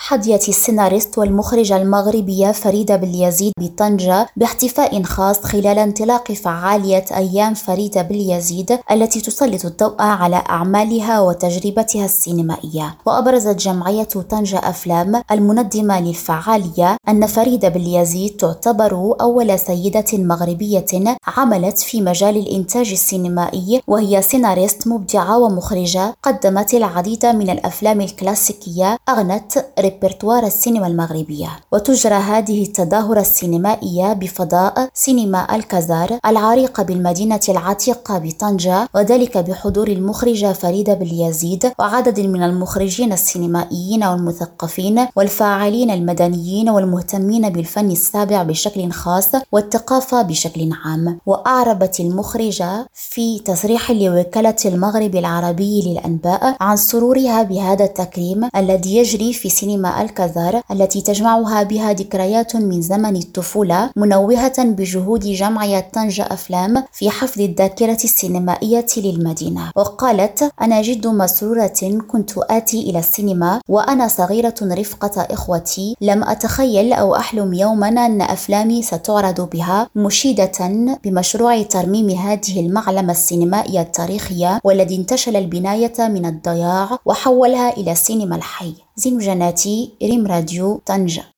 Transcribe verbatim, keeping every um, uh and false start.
حظيت السيناريست والمخرجة المغربية فريدة بليزيد بطنجة باحتفاء خاص خلال انطلاق فعالية أيام فريدة بليزيد التي تسلط الضوء على أعمالها وتجربتها السينمائية. وأبرزت جمعية طنجة أفلام المنظمة للفعالية أن فريدة بليزيد تعتبر أول سيدة مغربية عملت في مجال الإنتاج السينمائي، وهي سيناريست مبدعة ومخرجة قدمت العديد من الأفلام الكلاسيكية أغنت ريبرتوار السينما المغربية. وتجرى هذه التظاهرة السينمائية بفضاء سينما الكازار العريقة بالمدينة العتيقة بطنجة، وذلك بحضور المخرجة فريدة بليزيد وعدد من المخرجين السينمائيين والمثقفين والفاعلين المدنيين والمهتمين بالفن السابع بشكل خاص والثقافة بشكل عام. وأعربت المخرجة في تصريح لوكالة المغرب العربي للأنباء عن سرورها بهذا التكريم الذي يجري في سينما الكازار التي تجمعها بها ذكريات من زمن الطفولة، منوهة بجهود جمعية طنجة أفلام في حفظ الذاكرة السينمائية للمدينة. وقالت: أنا جد مسرورة، كنت آتي إلى السينما وأنا صغيرة رفقة إخوتي، لم أتخيل أو أحلم يوما أن أفلامي ستعرض بها، مشيدة بمشروع ترميم هذه المعلمة السينمائية التاريخية والذي انتشل البناية من الضياع وحولها إلى السينما الحي. زين جناتي، ريم راديو طنجة.